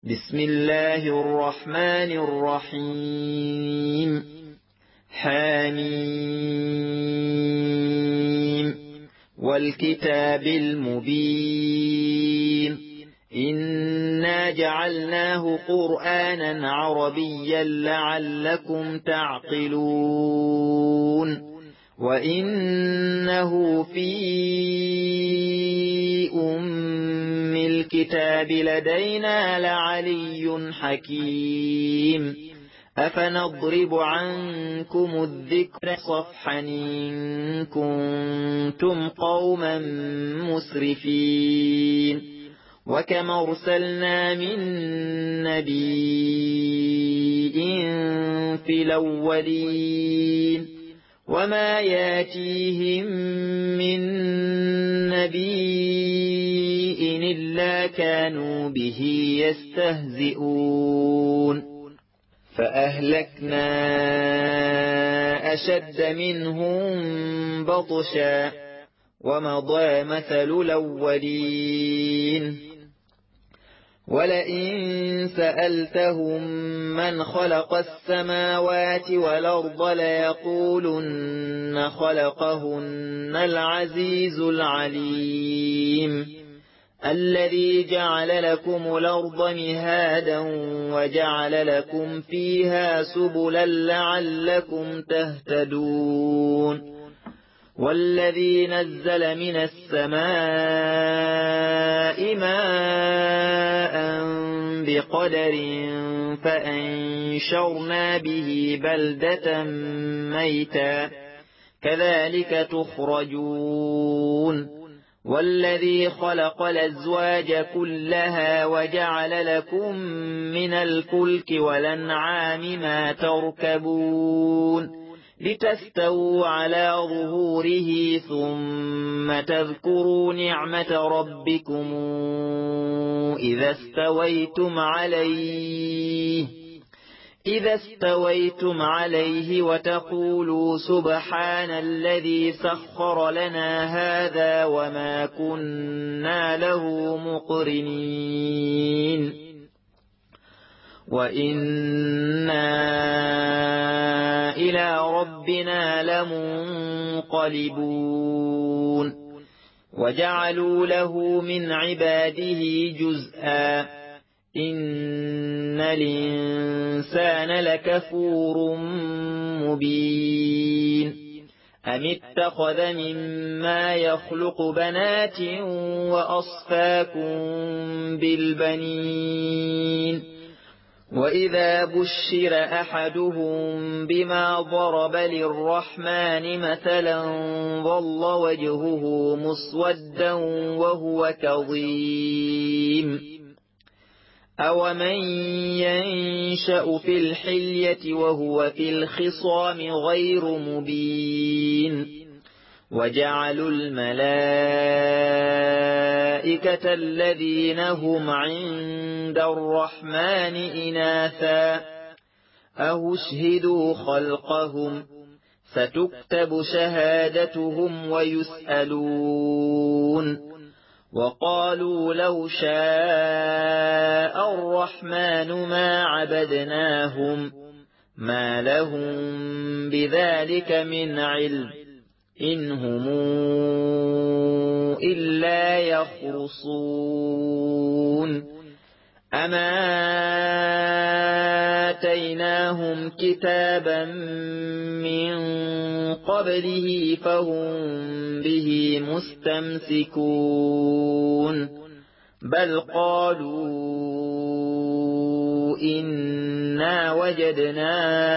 بسم الله الرحمن الرحيم حميم والكتاب المبين إنا جعلناه قرآنا عربيا لعلكم تعقلون وإنه في الكتاب لدينا لعلي حكيم أفنضرب عنكم الذكر صفحا إن كنتم قوما مسرفين وكم أرسلنا من نبي في الأولين وما ياتيهم من نبي إلا كانوا به يستهزئون فأهلكنا أشد منهم بطشا ومضى مثل الأولين ولئن سألتهم من خلق السماوات والأرض ليقولن خلقهن العزيز العليم الذي جعل لكم الأرض مهادا وجعل لكم فيها سبلا لعلكم تهتدون والذي نزل من السماء ماء بقدر فأنشرنا به بلدة ميتا كذلك تخرجون والذي خلق الأزواج كلها وجعل لكم من الفلك والأنعام ما تركبون لتستووا على ظهوره ثم تذكروا نعمة ربكم إذا استويتم عليه وتقولوا سبحان الذي سخر لنا هذا وما كنا له مقرنين وإنا إلى ربنا لمنقلبون وجعلوا له من عباده جزءا إن الإنسان لكفور مبين أم اتخذ مما يخلق بنات وأصفاكم بالبنين وإذا بشر أحدهم بما ضرب للرحمن مثلا ظل وجهه مسودا وهو كظيم أومن ينشأ في الحلية وهو في الخصام غير مبين وجعلوا الملائكة الذين هم عند الرحمن إناثا أشهدوا خلقهم ستكتب شهادتهم ويسألون وقالوا لو شاء الرحمن ما عبدناهم ما لهم بذلك من علم إن هم إلا يخرصون أما آتيناهم كتابا من قبله فهم به مستمسكون بل قالوا إنا وجدنا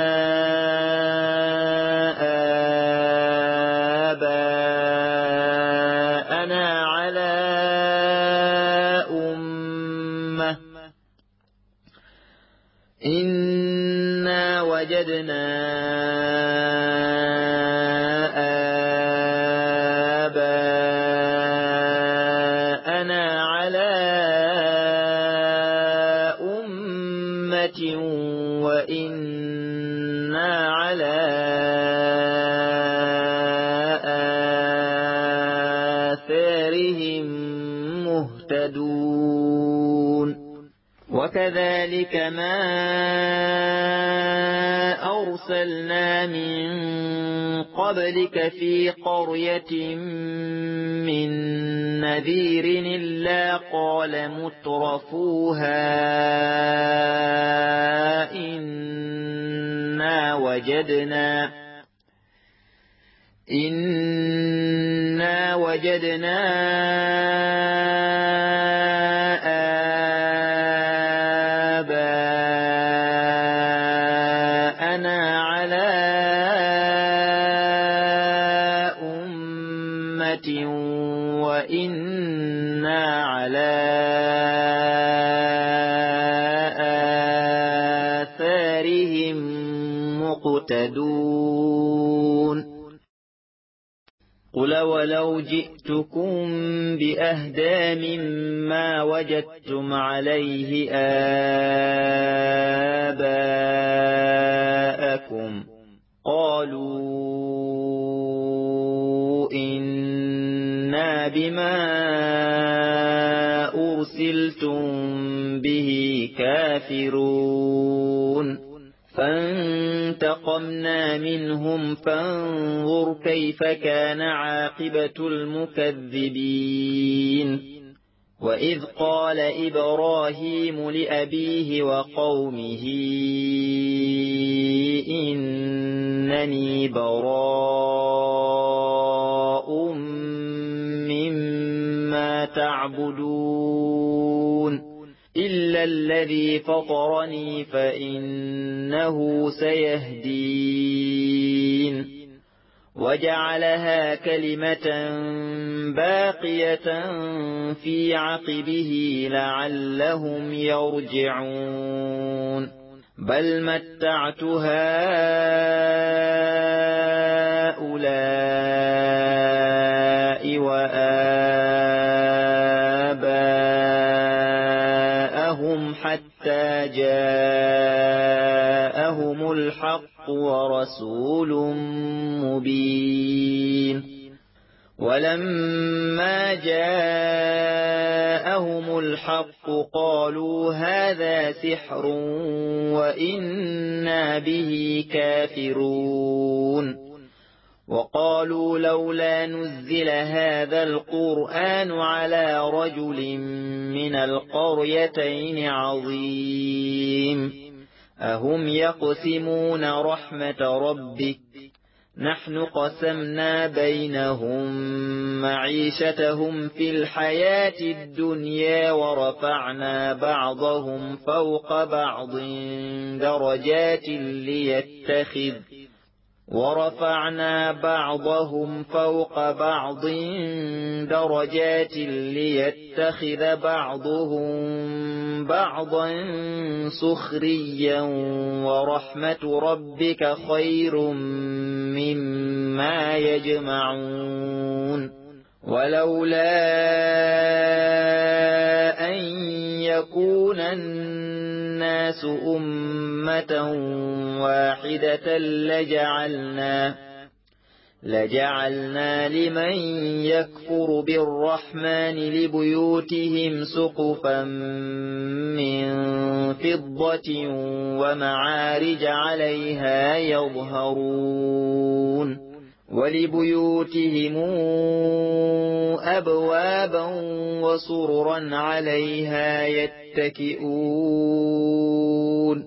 آباءنا على أمة إنا وجدنا آباءنا على أمة وإنا على آثارهم مهتدون وكذلك ما أرسلنا من قبلك في قرية من نذير إلا قال مترفوها إنا وجدنا آباءنا على أمة وإنا على آثارهم مقتدون قل ولو جئتكم بأهدى مما وجدتم عليه آباءكم قالوا إنا بما أرسلتم به كافرون فانتقمنا منهم فانظر كيف كان عاقبة المكذبين وإذ قال إبراهيم لأبيه وقومه إنني براء مما تعبدون إلا الذي فطرني فإنه سيهدين وجعلها كلمة باقية في عقبه لعلهم يرجعون بل متعت هؤلاء وآباءهم حتى جاءهم الحق ورسول مبين ولما جاءهم الحق قالوا هذا سحر وإنا به كافرون وقالوا لولا نزل هذا القرآن على رجل من القريتين عظيم أهم يقسمون رحمة ربك نحن قسمنا بينهم معيشتهم في الحياة الدنيا ورفعنا بعضهم فوق بعض درجات ليتخذ بعضهم بعضا سخريا ورحمة ربك خير مما يجمعون ولولا أن يكون الناس أمة واحدة لجعلنا لمن يكفر بالرحمن لبيوتهم سقفا من فضة ومعارج عليها يظهرون ولبيوتهم أبوابا وسررا عليها يتكئون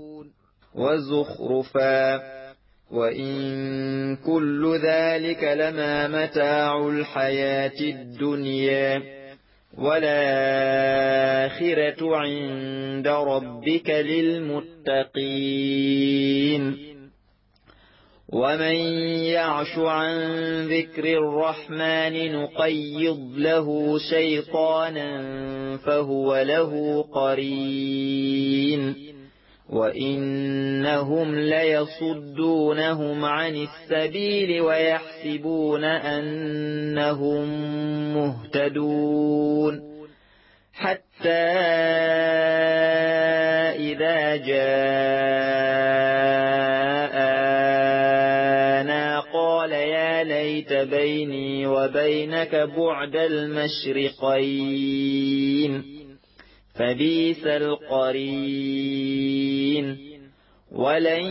وزخرفا وإن كل ذلك لما متاع الحياة الدنيا والآخرة عند ربك للمتقين ومن يعش عن ذكر الرحمن نقيض له شيطانا فهو له قرين وإنهم ليصدونهم عن السبيل ويحسبون أنهم مهتدون حتى إذا جاءنا قال يا ليت بيني وبينك بعد المشرقين فبئس القرين ولن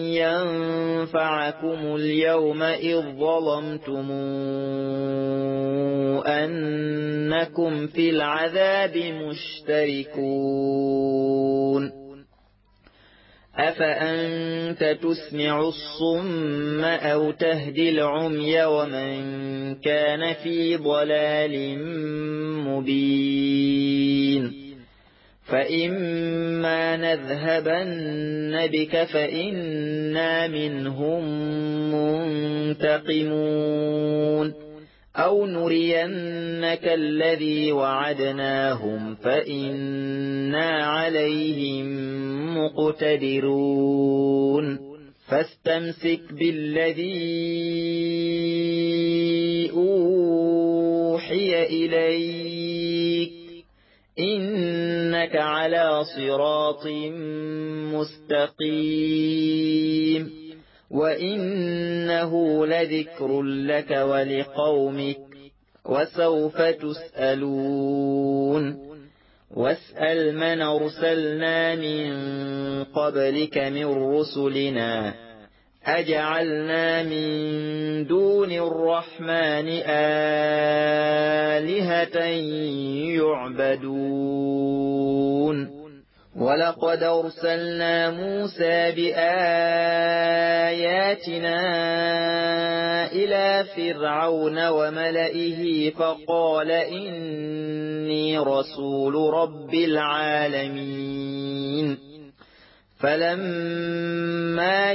ينفعكم اليوم إذ ظلمتم أنكم في العذاب مشتركون أفأنت تسمع الصم أو تهدي العمي ومن كان في ضلال مبين فإما نذهبن بك فإنا منهم منتقمون أو نرينك الذي وعدناهم فإنا عليهم مقتدرون فاستمسك بالذي أوحي إليك إنك على صراط مستقيم وإنه لذكر لك ولقومك وسوف تسألون واسأل من أرسلنا من قبلك من رسلنا أجعلنا من دون الرحمن آلهة يعبدون ولقد أرسلنا موسى بآياتنا إلى فرعون وملئه فقال إني رسول رب العالمين فلما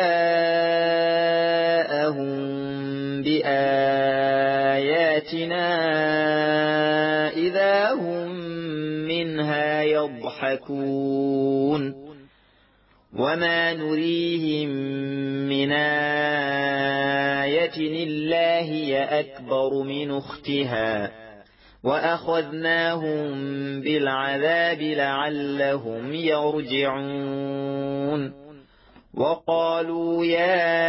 جاءهم بآياتنا إذا هم منها يضحكون وما نريهم من آية إلا هي أكبر من أختها وأخذناهم بالعذاب لعلهم يرجعون وقالوا يا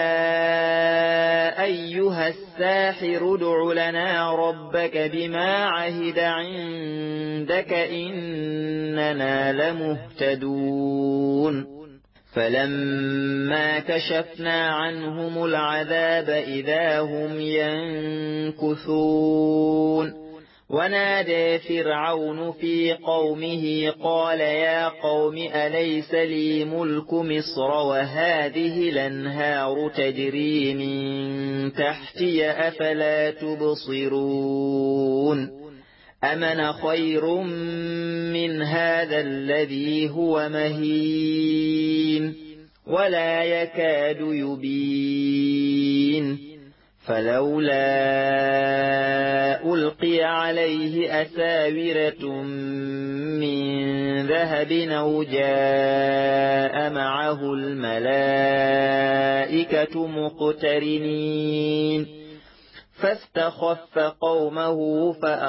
أيها الساحر ادع لنا ربك بما عهد عندك إننا لمهتدون فلما كشفنا عنهم العذاب إذا هم ينكثون ونادى فرعون في قومه قال يا قوم أليس لي ملك مصر وهذه الأنهار تجري من تحتي أفلا تبصرون أمن خير من هذا الذي هو مهين ولا يكاد يبين فلولا ألقي عليه أساورة من ذهب أو جاء معه الملائكة مقترنين فاستخف قومه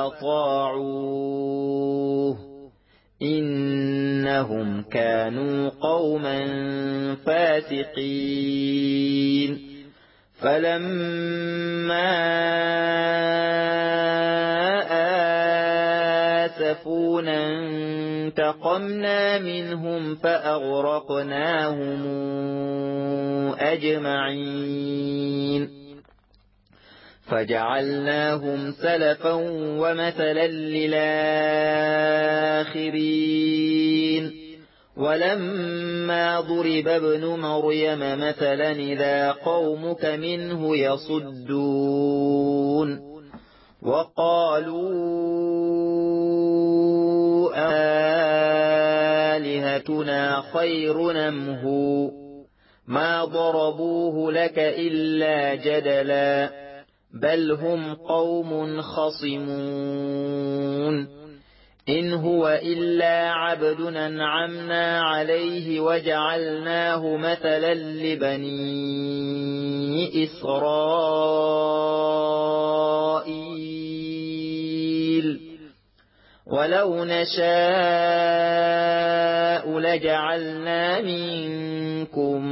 فأطاعوه إنهم كانوا قوما فاسقين فلما آسفونا انتقمنا منهم فأغرقناهم أجمعين فجعلناهم سلفا ومثلا للآخرين ولما ضرب ابن مريم مثلا إذا قومك منه يصدون وقالوا آلهتنا خير أم هو ما ضربوه لك إلا جدلا بل هم قوم خصمون إن هو إلا عبد أنعمنا عليه وجعلناه مثلا لبني إسرائيل ولو نشاء لجعلنا منكم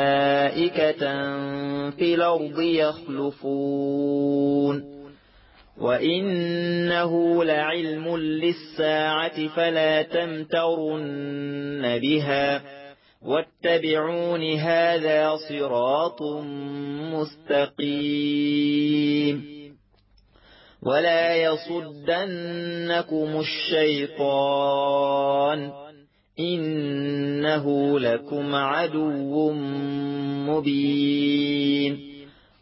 ملائكة في الأرض يخلفون وإنه لعلم للساعة فلا تمترن بها واتبعون هذا صراط مستقيم ولا يصدنكم الشيطان إنه لكم عدو مبين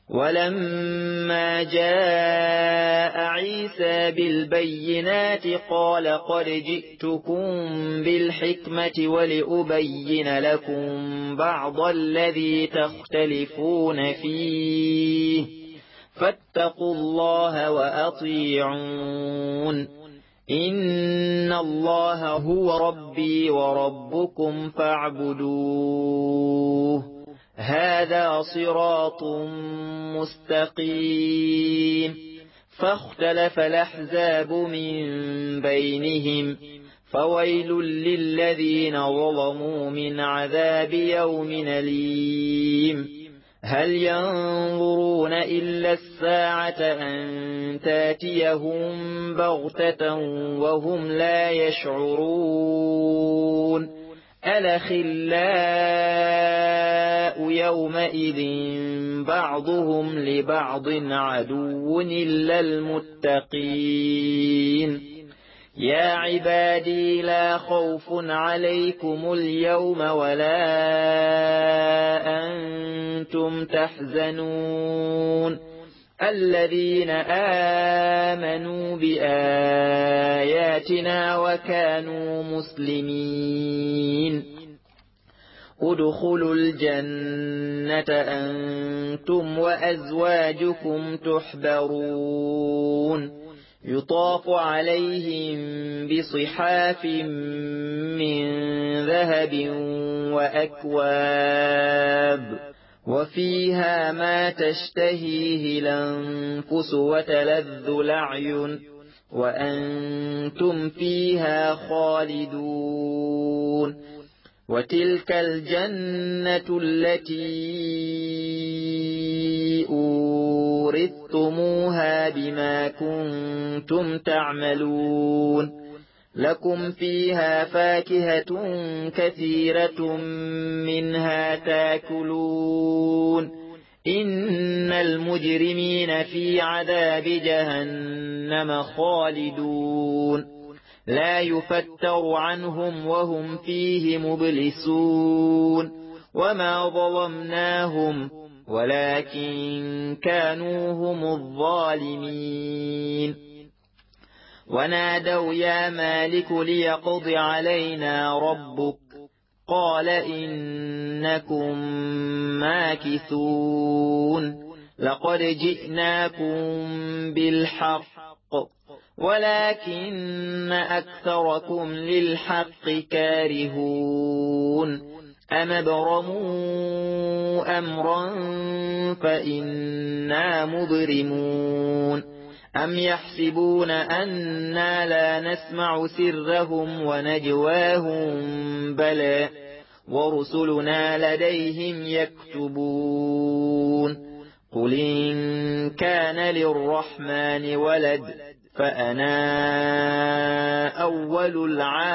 ولما جاء عيسى بالبينات قال قد جئتكم بالحكمة ولأبين لكم بعض الذي تختلفون فيه فاتقوا الله وأطيعون إن الله هو ربي وربكم فاعبدوه هذا صراط مستقيم فاختلف الأحزاب من بينهم فويل للذين ظلموا من عذاب يوم أليم هل ينظرون إلا الساعة أن تاتيهم بغتة وهم لا يشعرون الأخلاء يومئذ بعضهم لبعض عدو إلا المتقين يا عبادي لا خوف عليكم اليوم ولا أنتم تحزنون الذين آمنوا بآياتنا وكانوا مسلمين ادخلوا الجنة أنتم وأزواجكم تحبرون يطاف عليهم بصحاف من ذهب وأكواب وفيها ما تشتهيه الأنفس وتلذ الأعين وأنتم فيها خالدون وتلك الجنة التي أورثتموها بما كنتم تعملون لكم فيها فاكهة كثيرة منها تاكلون إن المجرمين في عذاب جهنم خالدون لا يفتر عنهم وهم فيه مبلسون وما ظلمناهم ولكن كانوا هم الظالمين ونادوا يا مالك ليقض علينا ربك قال إنكم ماكثون لقد جئناكم بالحق ولكن أكثركم للحق كارهون أم ابرموا أمرا فإنا مبرمون أم يحسبون أنا لا نسمع سرهم ونجواهم بلى ورسلنا لديهم يكتبون قل إن كان للرحمن ولد فأنا أول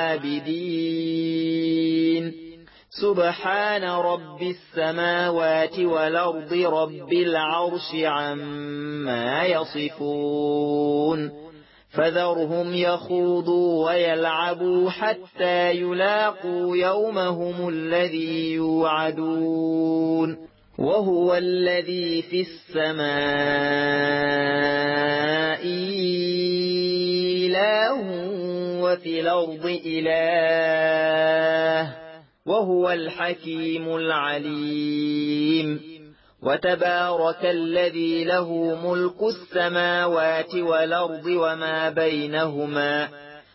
العابدين سبحان رب السماوات والأرض رب العرش عما يصفون فذرهم يخوضوا ويلعبوا حتى يلاقوا يومهم الذي يوعدون وهو الذي في السماء إله وفي الأرض إله وهو الحكيم العليم وتبارك الذي له ملك السماوات والأرض وما بينهما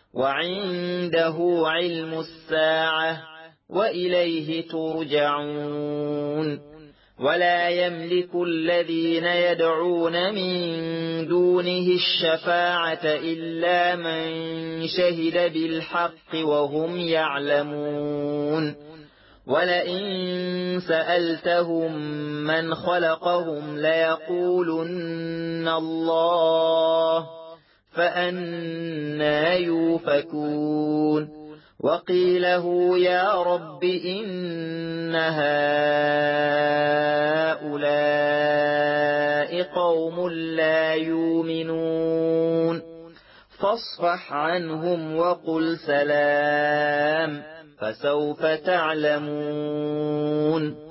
وعنده علم الساعة وإليه ترجعون ولا يملك الذين يدعون من دونه الشفاعة إلا من شهد بالحق وهم يعلمون ولئن سألتهم من خلقهم ليقولن الله فأنى يوفكون وقيله يا رب إن هؤلاء قوم لا يؤمنون فاصفح عنهم وقل سلام فسوف تعلمون